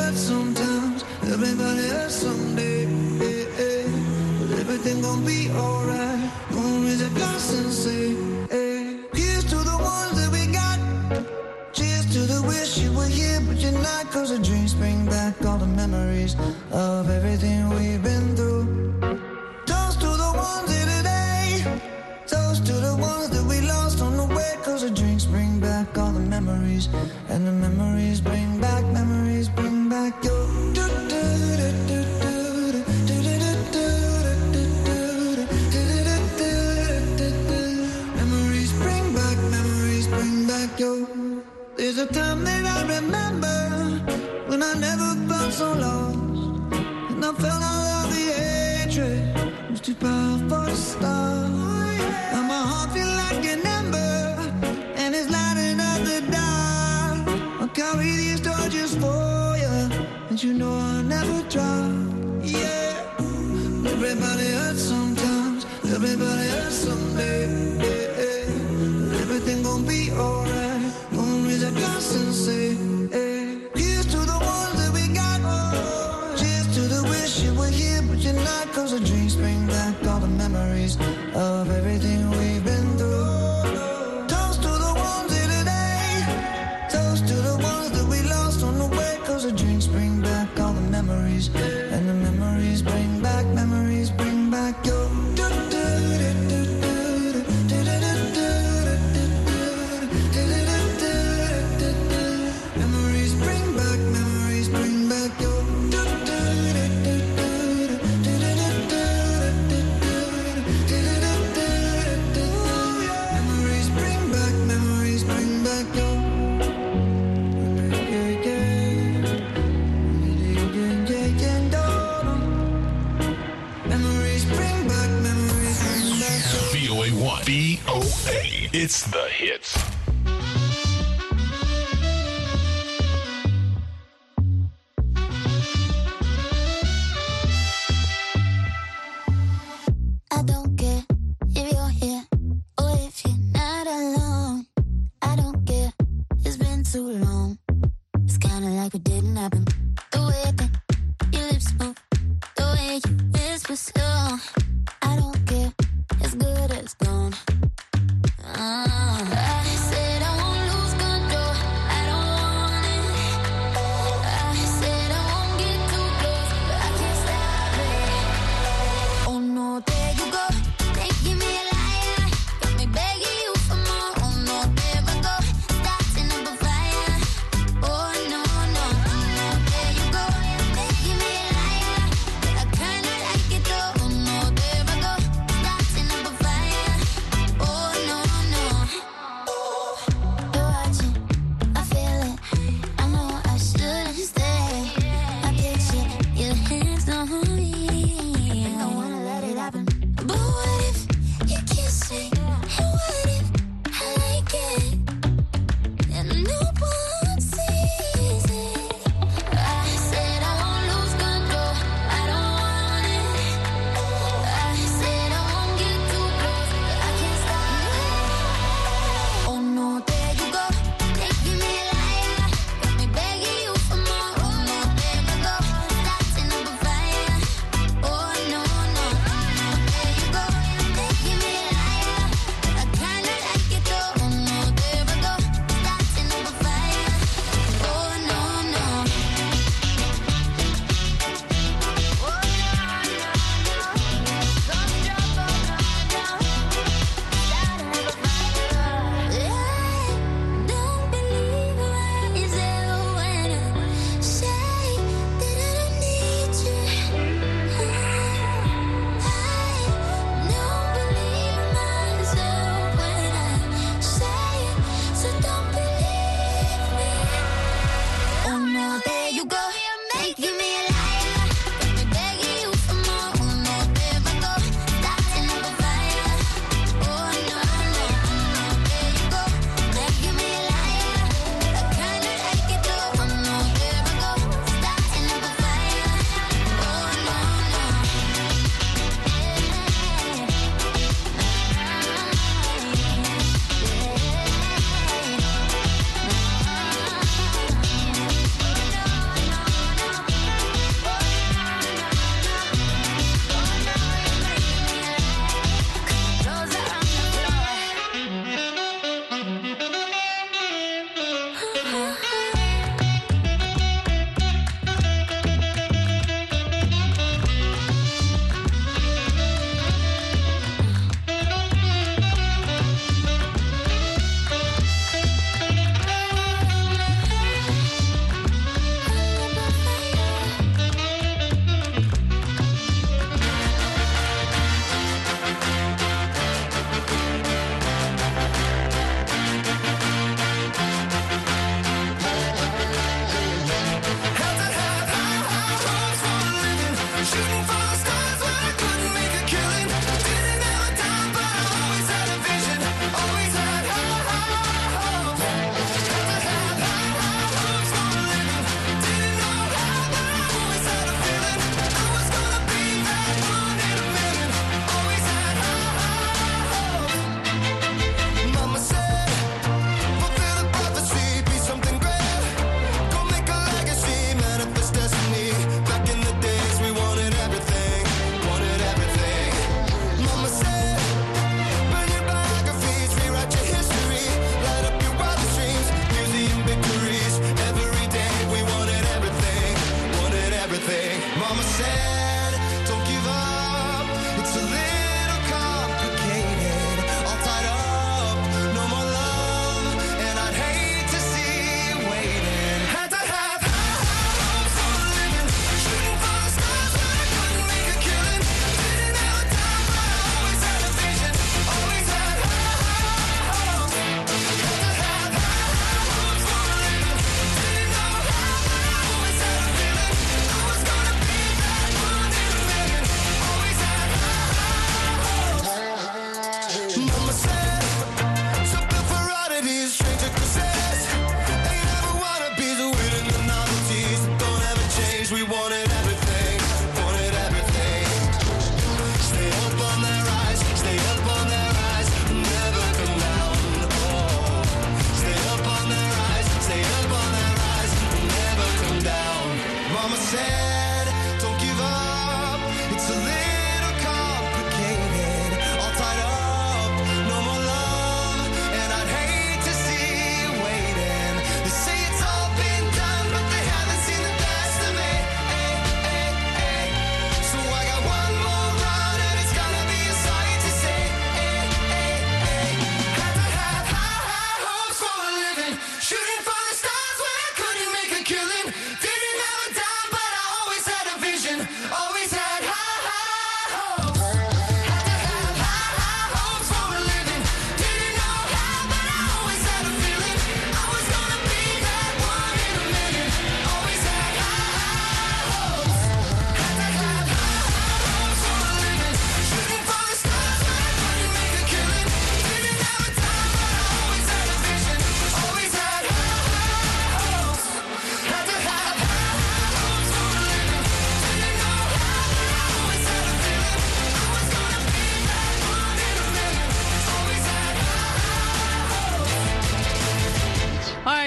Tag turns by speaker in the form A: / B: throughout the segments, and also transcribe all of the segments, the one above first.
A: hurts sometimes, everybody hurts someday. But everything gon' be alright. Gonna raise a glass and say, here's to the ones that we got. Cheers to the wish you were here, but you're not. Cause the dreams bring back all the memories of everything we've been through. Toast to the ones here today. Toast to the ones that we lost on the way. Cause the drinks bring back all the memories. And the memories bring back your memories bring back your. There's a time that I remember when I never felt so lost, and I felt all of the hatred was too powerful to stop. And my heart feel like an ember, and it's lighting up the dark. I'll carry these torches for you, and you know I'll never drop. Yeah, everybody hurts sometimes, everybody hurts someday. Everything gon' be alright. Gonna raise a glass and say, here's to the ones that we got. Cheers to the wish you were here, but you're not. Cause the dreams bring back all the memories of everything we've been through. Toast to the ones here today. Toast to the ones that we lost on the way. Cause the dreams bring back all the memories. And the memories bring back your.
B: VOA. It's the hits.
C: I don't care if you're here or if you're not alone. I don't care, it's been too long. It's kinda like it didn't happen. The way that your lips move, the way you whisper slow. I don't care, as good as gone. I say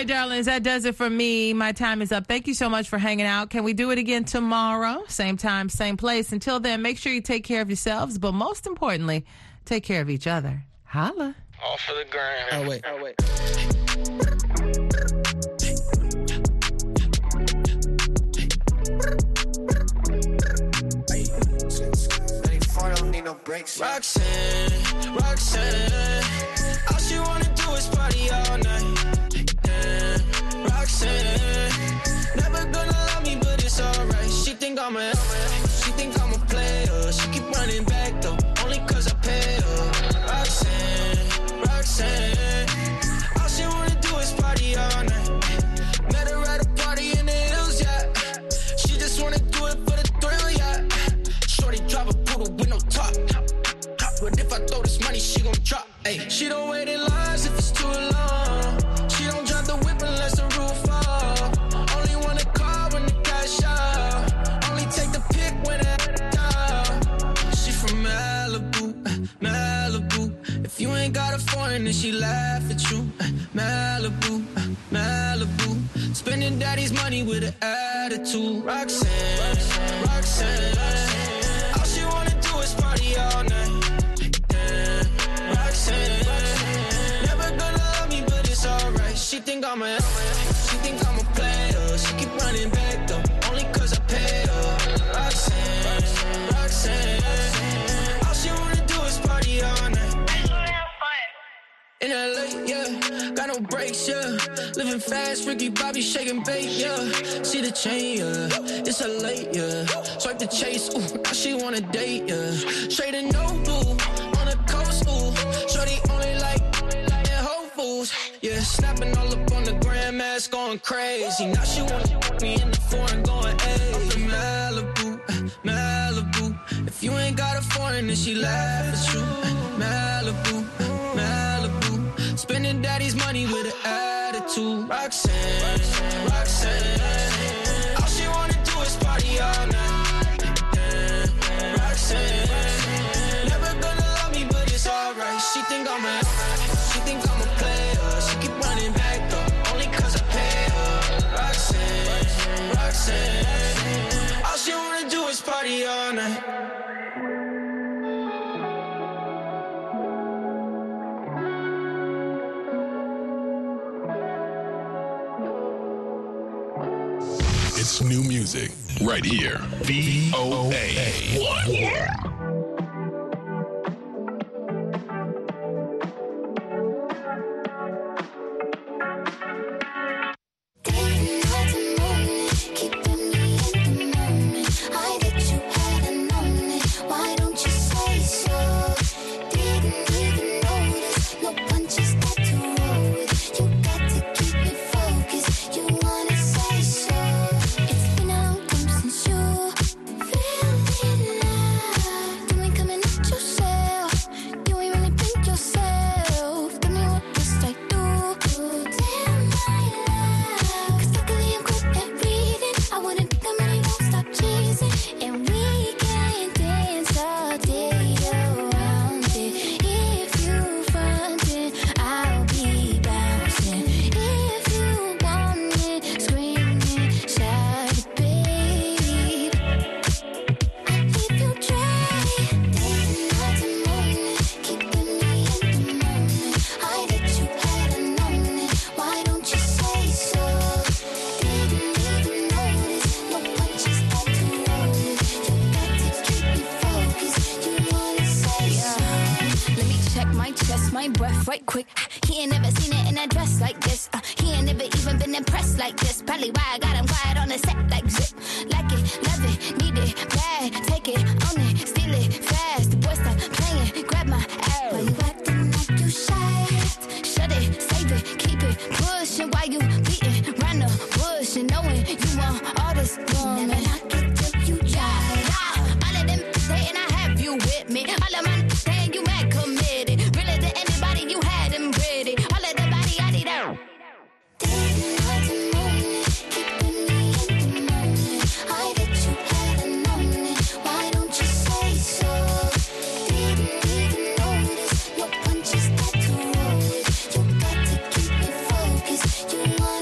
D: right, darlings, that does it for me. My time is up. Thank you so much for hanging out. Can we do it again tomorrow? Same time, same place. Until then, make sure you take care of yourselves, but most importantly, take care of each other. Holla.
E: All for the gram.
F: Oh, wait.
A: Roxanne, all she wanna do is party all night. Yeah, Roxanne, never gonna love me, but it's alright. She think I'm a player. She keep running back though, only cause I pay her. Roxanne, all she wanna do is party all night. Met her at a party in the hills, yeah. She just wanna do it for the thrill, yeah. Shorty drive a poodle with no top. But if I throw this money, she gon' drop. Ay. She don't wait in lines if it's too long. She don't drive the whip unless the roof fall. Only wanna call when the cash out. Only take the pic when it down. She from Malibu. If you ain't got a foreign, then she laugh at you. Malibu. Spending daddy's money with an attitude. Roxanne. All she wanna do is party all night. Never gonna love me, but it's alright. She think I'm a player. She keep running back though, only cause I pay her. Roxanne, all she wanna do is party all night. In LA, yeah, got no brakes, yeah. Living fast, Ricky Bobby shaking bait, yeah. See the chain, yeah, it's a late, yeah. Swipe the chase, ooh, now she wanna date, yeah. Straight and no blue, on the coast, ooh. Shorty only like Whole Foods, yeah. Snapping all up on the grandmas, going crazy. Now she wanna me in the foreign, going hey. I'm from Malibu. If you ain't got a foreign, then she laugh at you. Malibu. Spending daddy's money with an attitude. Roxanne, all she wanna do is party all night. Yeah, Roxanne, never gonna love me, but it's alright. She think I'm a player. She keep running back though, only cause I pay her. Roxanne, all she wanna do is party all night.
B: It's new music right here. VOA1.
G: my breath right quick. He ain't never seen it in a dress like this. He ain't never even been impressed like this. Probably why I got him quiet on the set like zip. Like it, love it, need it, bad. Take it, own it, steal it, fast. The boy stop playing, grab my ass. Why you acting like you shy? Shut it, save it, keep it pushing. While you beating round the bush and knowing you want all this woman. Never knock it till you try. All of them saying I have you with me. All of my saying you mad committed. Really to anybody you had them pretty. All of the body I need out.
C: You want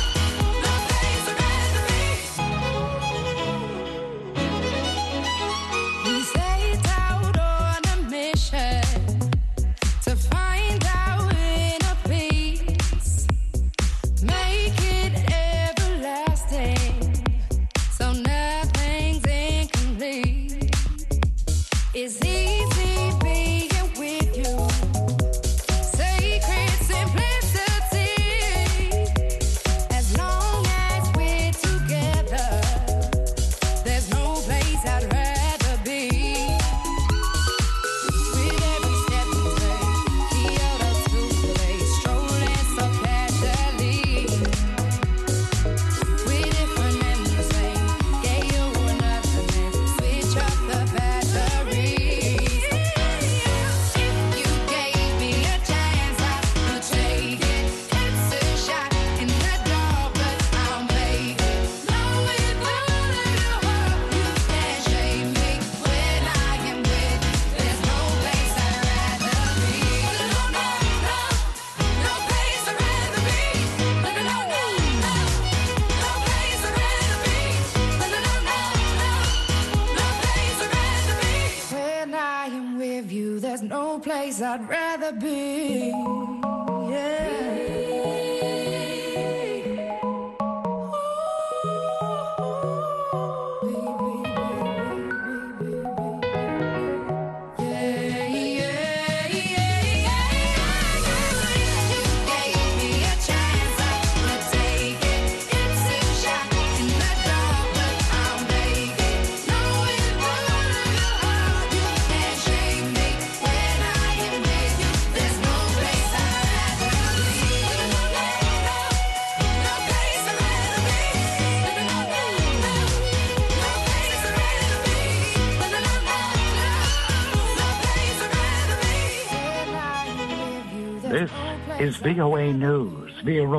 E: We set out on a mission to find our inner peace, make it everlasting, so nothing's incomplete. It's easy being with you, sacred simplicity. As long as we're together, there's no place I'd rather be. With every step we take, Kyoto to place, strolling so casually. We're different and the same, gave you another name, switch up the batteries. If you gave me a chance, I would take it. It's a shot in the dark, but I'll make it. Knowing all of your heart, you can't shame me. When I am with you, there's no place I'd rather be. No, no, no, no place I'd rather be. No, no, no, no, no place I'd rather be. No, no, no, no, no place I'd rather be. When I am with you, there's no place I'd rather be.
F: This is VOA News via remote.